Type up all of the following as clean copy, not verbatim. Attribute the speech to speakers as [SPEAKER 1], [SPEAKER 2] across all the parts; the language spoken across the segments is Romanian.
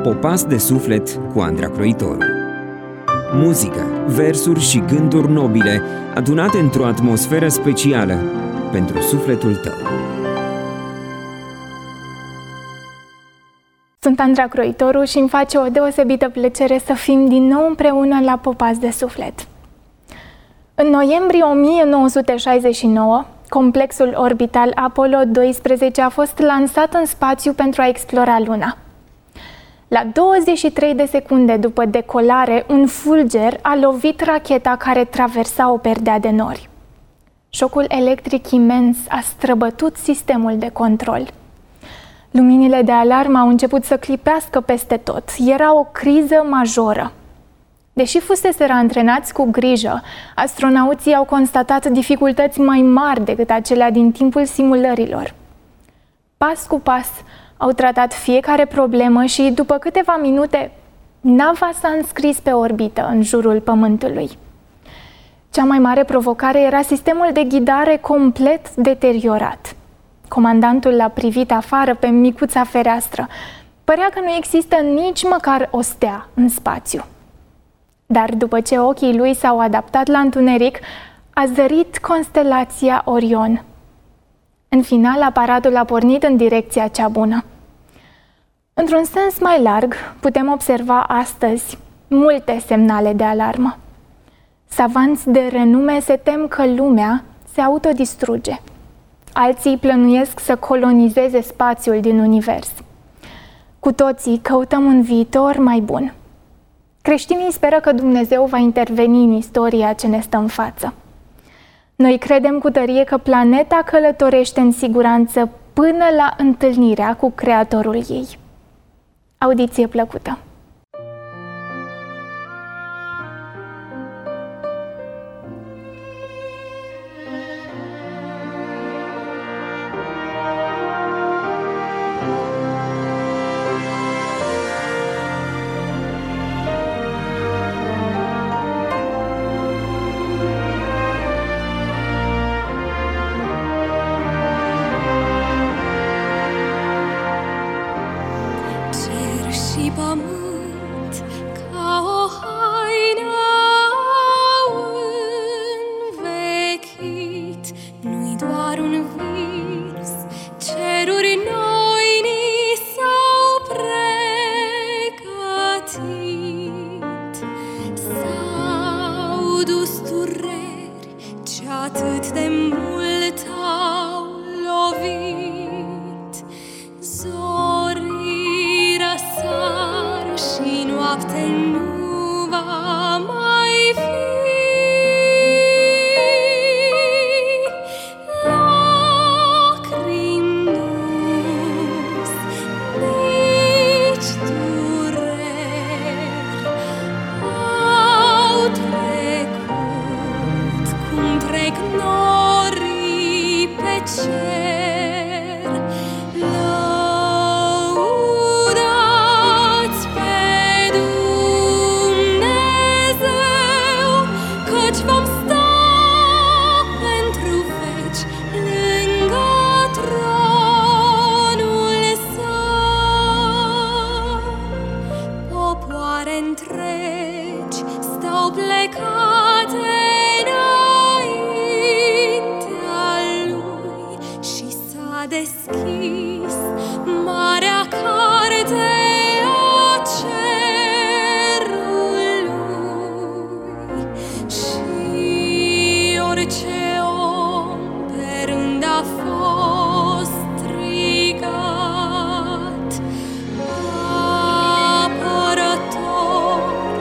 [SPEAKER 1] Popas de suflet cu Andra Croitoru. Muzică, versuri și gânduri nobile adunate într-o atmosferă specială pentru sufletul tău.
[SPEAKER 2] Sunt Andra Croitoru și îmi face o deosebită plăcere să fim din nou împreună la Popas de suflet. În noiembrie 1969, complexul orbital Apollo 12 a fost lansat în spațiu pentru a explora Luna. La 23 de secunde după decolare, un fulger a lovit racheta care traversa o perdea de nori. Șocul electric imens a străbătut sistemul de control. Luminile de alarmă au început să clipească peste tot. Era o criză majoră. Deși fuseseră antrenați cu grijă, astronauții au constatat dificultăți mai mari decât acelea din timpul simulărilor. Pas cu pas au tratat fiecare problemă și, după câteva minute, nava s-a înscris pe orbită în jurul Pământului. Cea mai mare provocare era sistemul de ghidare complet deteriorat. Comandantul l-a privit afară pe micuța fereastră. Părea că nu există nici măcar o stea în spațiu. Dar după ce ochii lui s-au adaptat la întuneric, a zărit constelația Orion. În final, aparatul a pornit în direcția cea bună. Într-un sens mai larg, putem observa astăzi multe semnale de alarmă. Savanți de renume se tem că lumea se autodistruge. Alții plănuiesc să colonizeze spațiul din univers. Cu toții căutăm un viitor mai bun. Creștinii speră că Dumnezeu va interveni în istoria ce ne stă în față. Noi credem cu tărie că planeta călătorește în siguranță până la întâlnirea cu Creatorul ei. Audiție plăcută!
[SPEAKER 3] Pământ ca o haină învechit, nu-i doar un vis, ceruri noi ni s-au pregătit. S-au dus dureri ce atât de mult au lovit. Zorii răsar și noapte nu va mai fi. Lacrimi nu-s nici dureri, au trecut cum trec norii pe cer. Lăudați pe Dumnezeu, căci vom sta pentru veci lângă tronul său. Popoare întregi stau plecate înaintea lui și s-a deschis marea carte a cerului și orice om pe rând a fost strigat. Apărător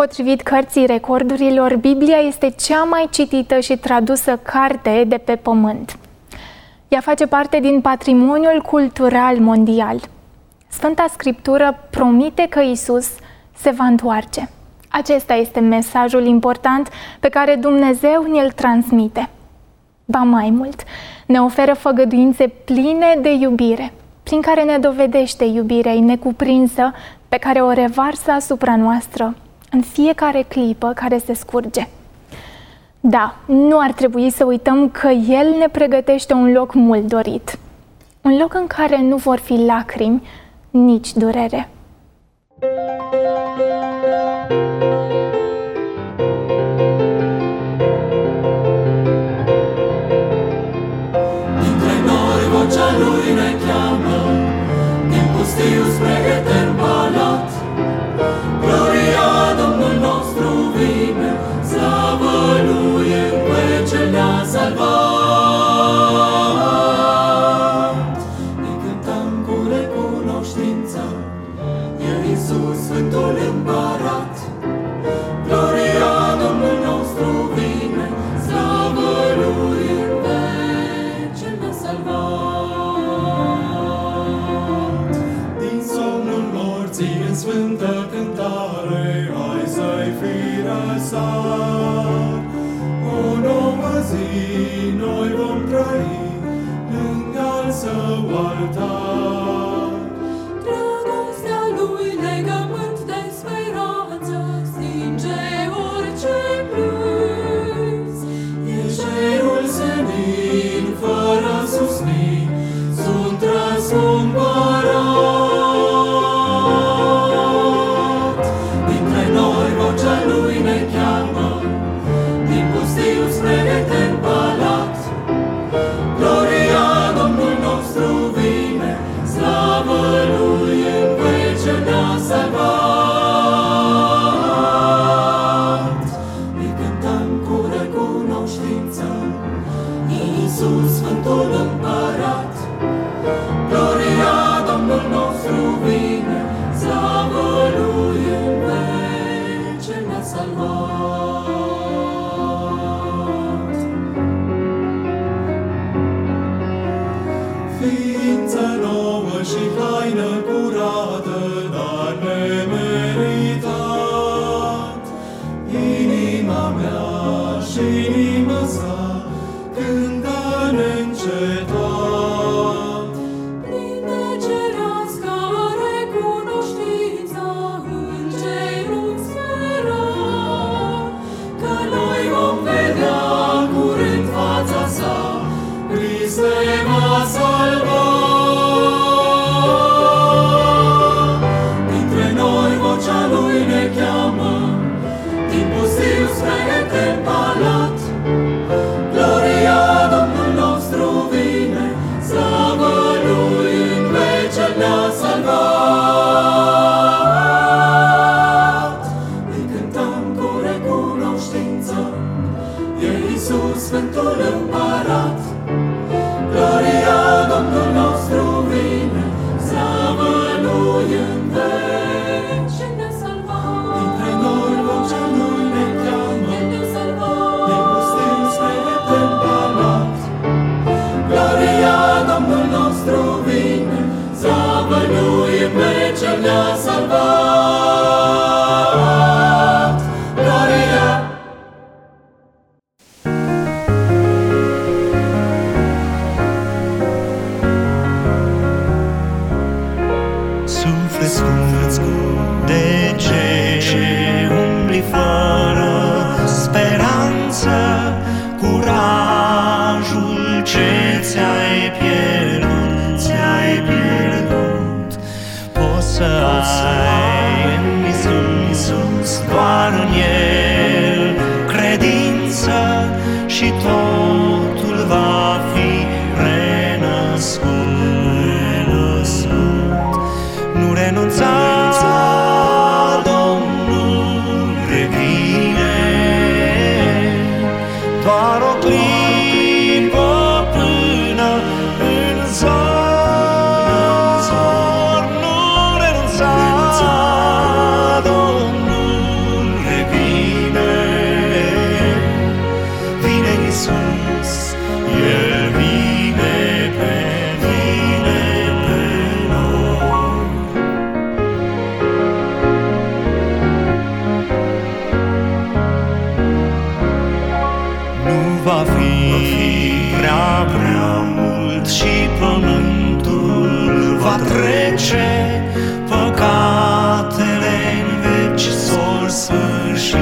[SPEAKER 2] Potrivit Cărții Recordurilor, Biblia este cea mai citită și tradusă carte de pe pământ. Ea face parte din patrimoniul cultural mondial. Sfânta Scriptură promite că Iisus se va întoarce. Acesta este mesajul important pe care Dumnezeu ne-l transmite. Ba mai mult, ne oferă făgăduințe pline de iubire, prin care ne dovedește iubirea necuprinsă pe care o revarsă asupra noastră în fiecare clipă care se scurge. Da, nu ar trebui să uităm că El ne pregătește un loc mult dorit. Un loc în care nu vor fi lacrimi, nici durere.
[SPEAKER 4] Dintre noi vocea Lui ne cheamă, din pustiu spre etern palat. Gloria Domnul nostru vine, slavă Lui în pe Cel ne-a salvat. Îi cântăm cu recunoștință, e Iisus Sfântul Împărat. Gloria Domnul nostru vine, slavă Lui în pe Cel ne-a salvat. Din somnul morții în sfântă cântare, hai să-i fi răsat. O nouă zi noi vom trăi lângă al Său altar. Dragostea Lui legământ de speranță stinge orice plâns. E cerul senin fără suspin, sunt răscumpărat. Dintre noi vocea Lui ne cheamă, din pustiu spre etern palat. Gloria Domnul nostru vine, slavă Lui în pe Cel ne-a salvat. Îi cântăm cu recunoștință, Iisus Sfântul Împărat. Gloria Domnul nostru vine, slavă Lui în pe Cel ne-a salvat. Ființă nouă și haină curată, dar nemeritat. Inima mea și inima sa cântă neîncetat. Plin de cerească recunoștință, îngerul spera că noi vom vedea curând fața sa, Hristos ne va salva. Dintre noi vocea Lui ne cheamă, din pustiu spre etern palat. Gloria Domnul nostru vine, slavă Lui în pe Cel ne-a salvat. Îi cântăm cu recunoștință, e Iisus Sfântul Împărat. Gloria Domnul nostru vine, slavă Lui în veci ne-a salvat. Dintre noi vocea Lui ne cheamă, ne-a salvat. Din pustiu spre etern palat. Gloria Domnul nostru vine, slavă Lui în veci ne-a salvat. Gloria.
[SPEAKER 5] Suflet scurt, de ce umbli fără speranță? Curajul ce ți-ai pierdut, poți să ai în Iisus, doar în El credință și totul va fi renăscut. Nu renunța, Domnul revine, doar o clipă până în zor. Nu renunța, Domnul revine. nu va fi prea mult și pământul va trece, păcatele în veci s-or sfârși.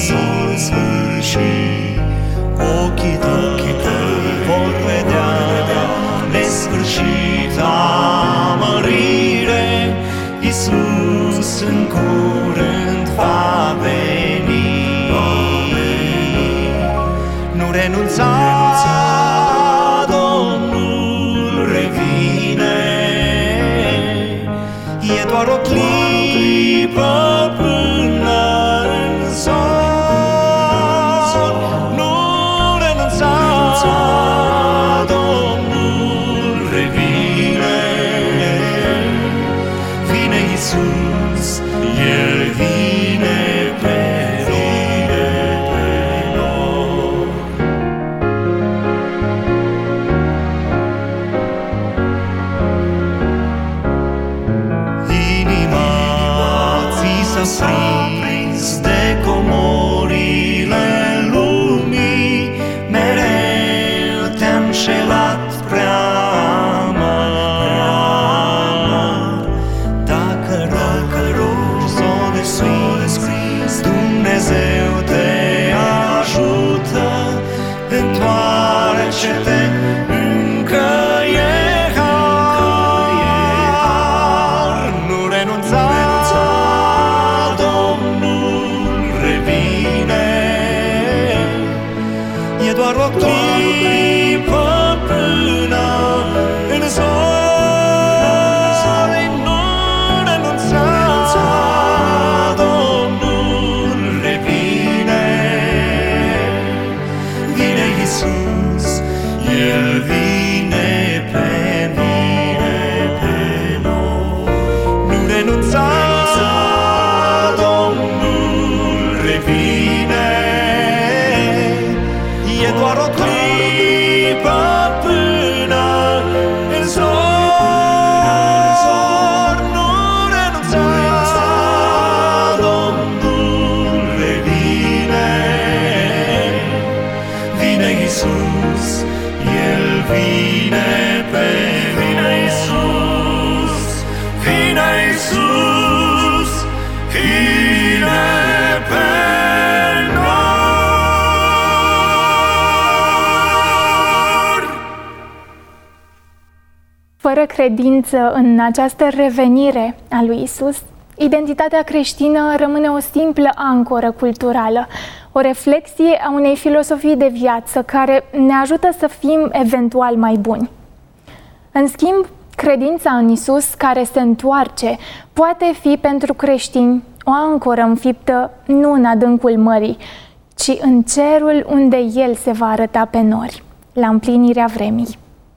[SPEAKER 5] Ochii tăi vor vedea nesfârșita mărire. Iisus în curând va veni. Nu renunța, Domnul revine. E doar o clipă până în zor. Nu renunța, Domnul revine. Vine Iisus, El vine pe noi. Inima ți s-a prins de comorile lumii, mereu te-a înșelat prea amar. Dacă rogi s-o descris, Dumnezeu te ajută. Întoarce-te, încă e har. Nu renunța, Domnul revine. E doar o clipă până în zor. Nu renunța, Domnul revine. Vine Iisus, El vine pe noi. Nu renunța, Domnul revine. E doar o clipă până în zor. Nu renunța, Domnul revine. Vine Iisus, El vine pe vine Iisus, vine Iisus, vine pe noi.
[SPEAKER 2] Fără credință în această revenire a lui Isus, identitatea creștină rămâne o simplă ancoră culturală, o reflexie a unei filosofii de viață care ne ajută să fim eventual mai buni. În schimb, credința în Isus care se întoarce poate fi pentru creștini o ancoră înfiptă nu în adâncul mării, ci în cerul unde El se va arăta pe nori, la împlinirea vremii.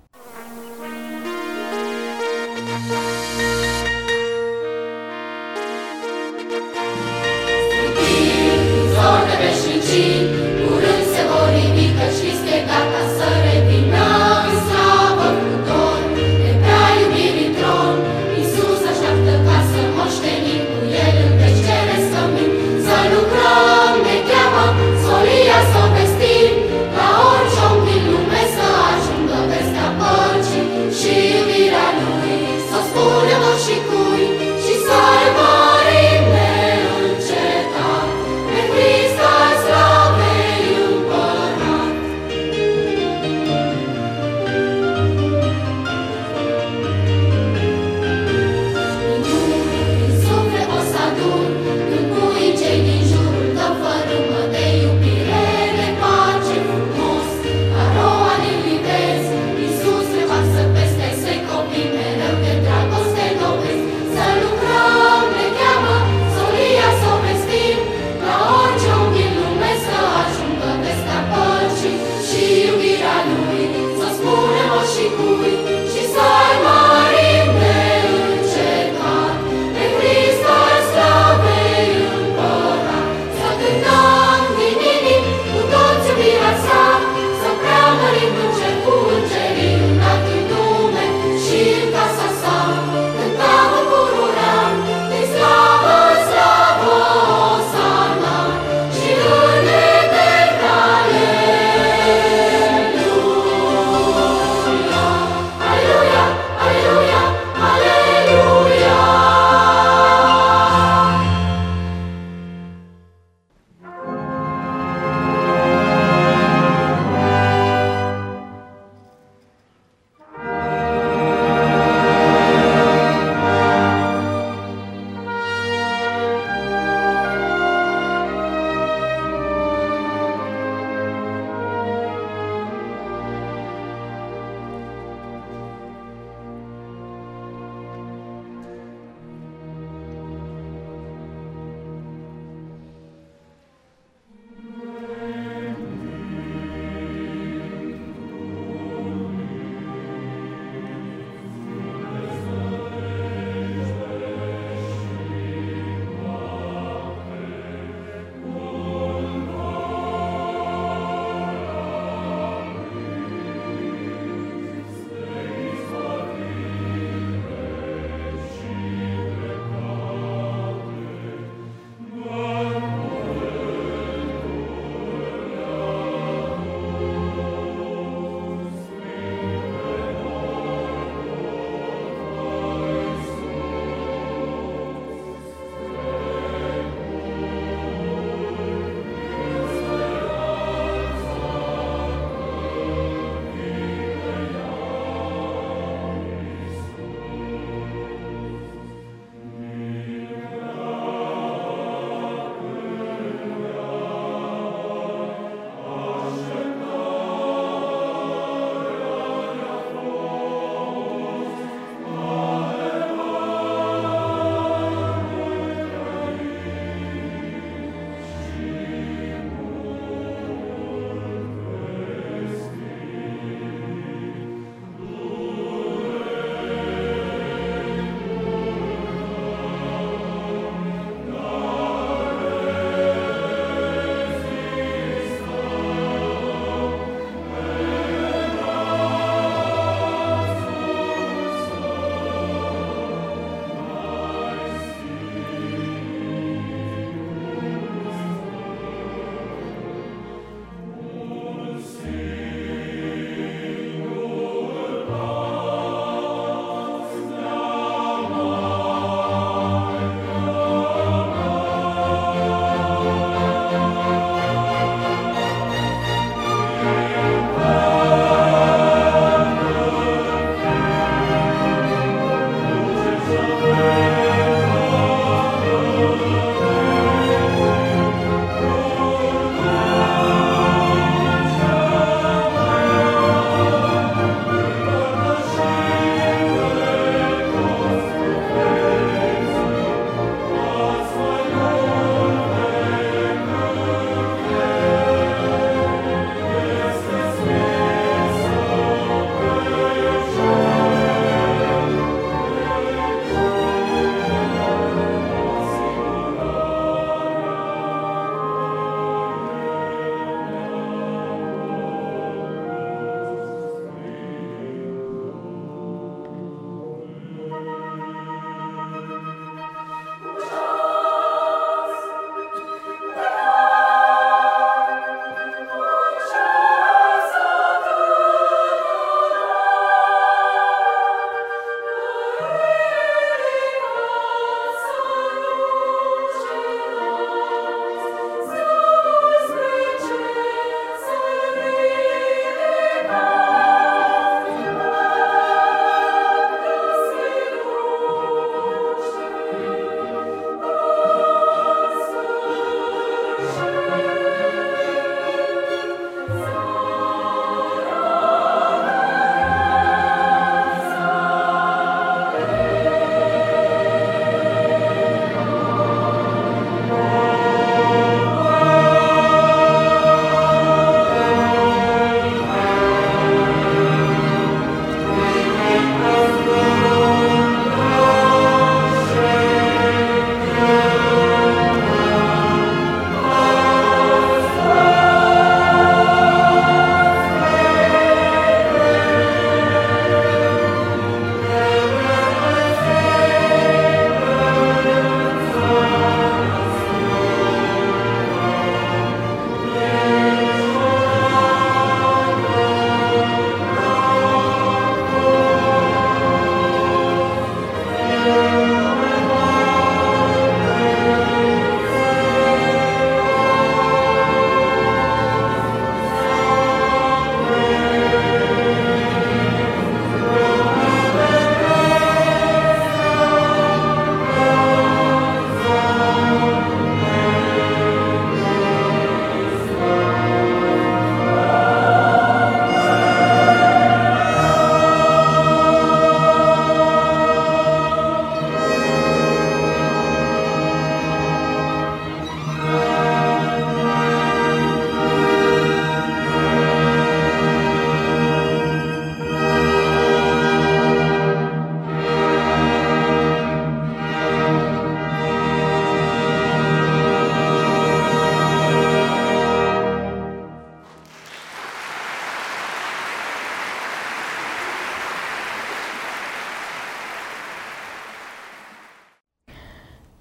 [SPEAKER 6] Zor de veșnicii, curând se vor ridică și este gata să revină în slavă cu tot. De prea iubirii tron, Iisus așteaptă ca să moștenim cu El în veci ceresc cămin. Să lucrăm, ne cheamă, solia să o vestim, la orice om din lume să ajungă vestit.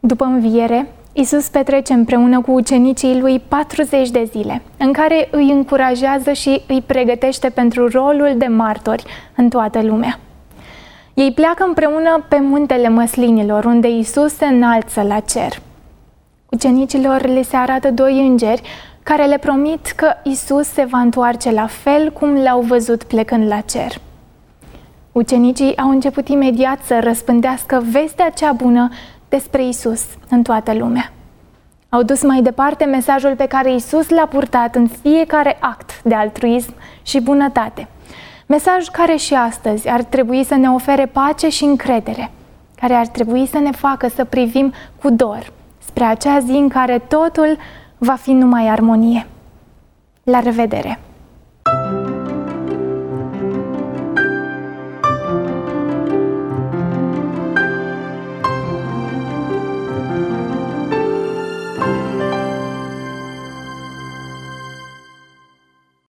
[SPEAKER 2] După înviere, Iisus petrece împreună cu ucenicii lui 40 de zile, în care îi încurajează și îi pregătește pentru rolul de martori în toată lumea. Ei pleacă împreună pe muntele Măslinilor, unde Iisus se înalță la cer. Ucenicilor le se arată 2 îngeri care le promit că Iisus se va întoarce la fel cum l-au văzut plecând la cer. Ucenicii au început imediat să răspândească vestea cea bună despre Iisus în toată lumea. Au dus mai departe mesajul pe care Iisus l-a purtat în fiecare act de altruism și bunătate. Mesaj care și astăzi ar trebui să ne ofere pace și încredere, care ar trebui să ne facă să privim cu dor spre acea zi în care totul va fi numai armonie. La revedere!